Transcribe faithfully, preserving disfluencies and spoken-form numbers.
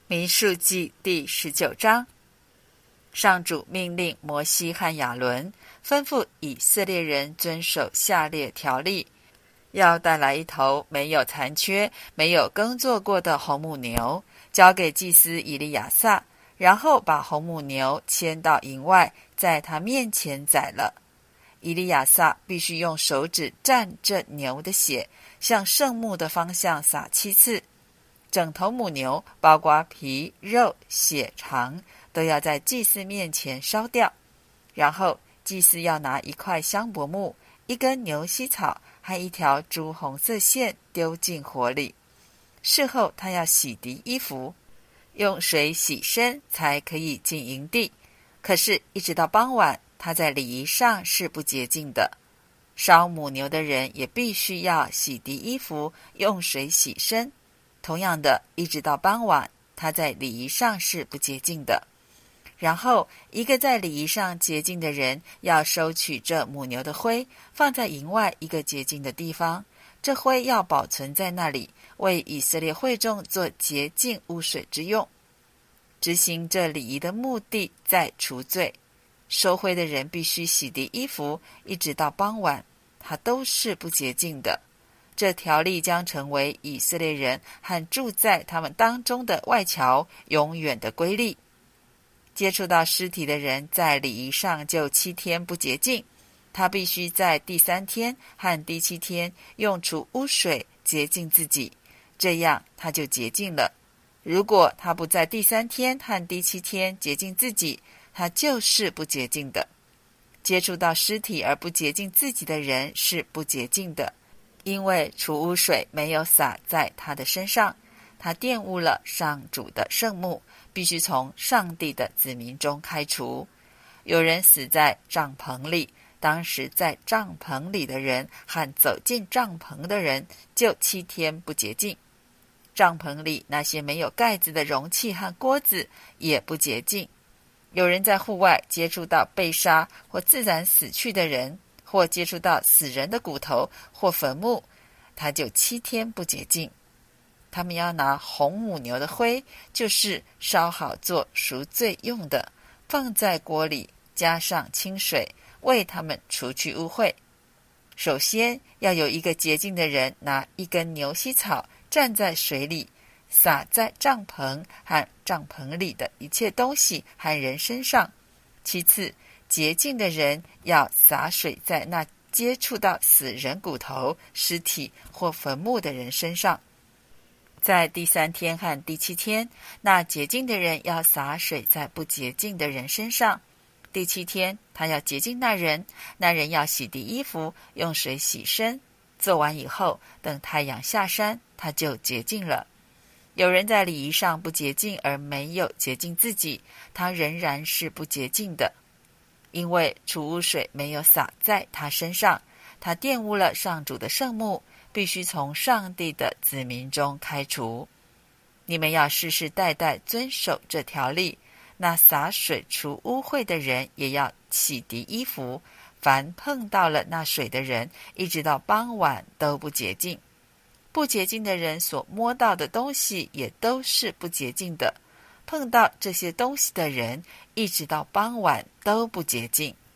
民数记第十九章，上主命令摩西和亚伦，吩咐以色列人遵守下列条例：要带来一头没有残缺、没有耕作过的红母牛，交给祭司以利亚撒，然后把红母牛牵到营外，在他面前宰了。以利亚撒必须用手指蘸着牛的血，向圣幕的方向撒七次。整头母牛，包括皮、肉、血、肠，都要在祭司面前烧掉。然后祭司要拿一块香柏木、一根牛膝草和一条朱红色线丢进火里。事后他要洗涤衣服，用水洗身，才可以进营地。可是，一直到傍晚，他在礼仪上是不洁净的。烧母牛的人也必须要洗涤衣服，用水洗身。同样的，一直到傍晚，他在礼仪上是不洁净的。然后，一个在礼仪上洁净的人要收取这母牛的灰，放在营外一个洁净的地方。这灰要保存在那里，为以色列会众做洁净污水之用。执行这礼仪的目的在除罪。收灰的人必须洗涤衣服，一直到傍晚，他都是不洁净的。这条例将成为以色列人和住在他们当中的外侨永远的规律。接触到尸体的人在礼仪上就七天不洁净，他必须在第三天和第七天用除污水洁净自己，这样他就洁净了。如果他不在第三天和第七天洁净自己，他就是不洁净的。接触到尸体而不洁净自己的人是不洁净的，因为除污水没有洒在他的身上，他玷污了上主的圣幕，必须从上帝的子民中开除。有人死在帐篷里，当时在帐篷里的人和走进帐篷的人就七天不洁净。帐篷里那些没有盖子的容器和锅子也不洁净。有人在户外接触到被杀或自然死去的人，或接触到死人的骨头或坟墓，他就七天不洁净。他们要拿红母牛的灰，就是烧好做赎罪用的，放在锅里，加上清水，为他们除去污秽。首先要有一个洁净的人拿一根牛膝草站在水里，撒在帐篷和帐篷里的一切东西和人身上。其次，洁净的人要洒水在那接触到死人骨头、尸体或坟墓的人身上。在第三天和第七天，那洁净的人要洒水在不洁净的人身上。第七天，他要洁净那人，那人要洗涤衣服，用水洗身。做完以后，等太阳下山，他就洁净了。有人在礼仪上不洁净而没有洁净自己，他仍然是不洁净的，因为除污水没有洒在他身上，他玷污了上主的圣幕，必须从上帝的子民中开除。你们要世世代代遵守这条例。那洒水除污秽的人也要洗涤衣服，凡碰到了那水的人，一直到傍晚都不洁净。不洁净的人所摸到的东西也都是不洁净的，碰到这些东西的人，一直到傍晚都不洁净。